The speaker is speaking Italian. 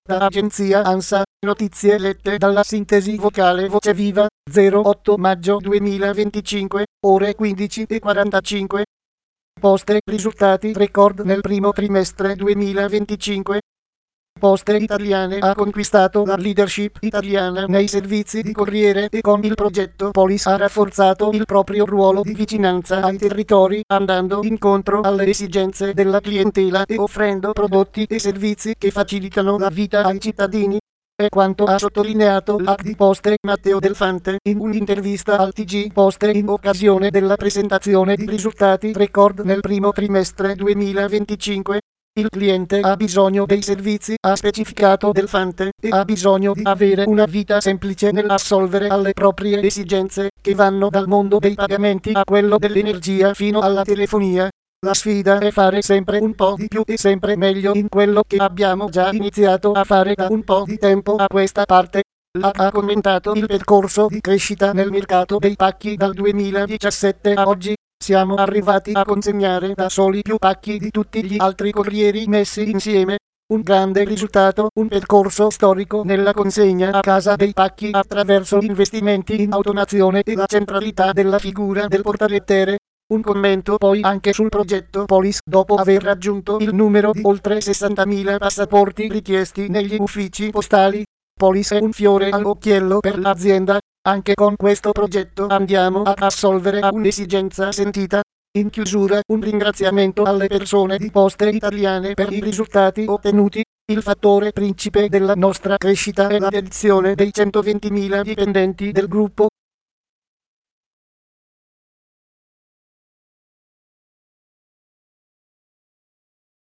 Da agenzia ANSA, notizie lette dalla sintesi vocale Voce Viva, 08 maggio 2025, ore 15:45. Poste risultati record nel primo trimestre 2025. Poste Italiane ha conquistato la leadership italiana nei servizi di corriere e con il progetto Polis ha rafforzato il proprio ruolo di vicinanza ai territori, andando incontro alle esigenze della clientela e offrendo prodotti e servizi che facilitano la vita ai cittadini. È quanto ha sottolineato l'AD di Poste Matteo Delfante in un'intervista al TG Poste in occasione della presentazione di risultati record nel primo trimestre 2025. Il cliente ha bisogno dei servizi, ha specificato Delfante, e ha bisogno di avere una vita semplice nell'assolvere alle proprie esigenze, che vanno dal mondo dei pagamenti a quello dell'energia fino alla telefonia. La sfida è fare sempre un po' di più e sempre meglio in quello che abbiamo già iniziato a fare da un po' di tempo a questa parte. Ha commentato il percorso di crescita nel mercato dei pacchi dal 2017 a oggi. Siamo arrivati a consegnare da soli più pacchi di tutti gli altri corrieri messi insieme. Un grande risultato, un percorso storico nella consegna a casa dei pacchi attraverso investimenti in automazione e la centralità della figura del portalettere. Un commento poi anche sul progetto Polis dopo aver raggiunto il numero di oltre 60.000 passaporti richiesti negli uffici postali. Polis è un fiore all'occhiello per l'azienda. Anche con questo progetto andiamo ad assolvere a un'esigenza sentita. In chiusura, un ringraziamento alle persone di Poste Italiane per i risultati ottenuti. Il fattore principe della nostra crescita è la dedizione dei 120.000 dipendenti del gruppo.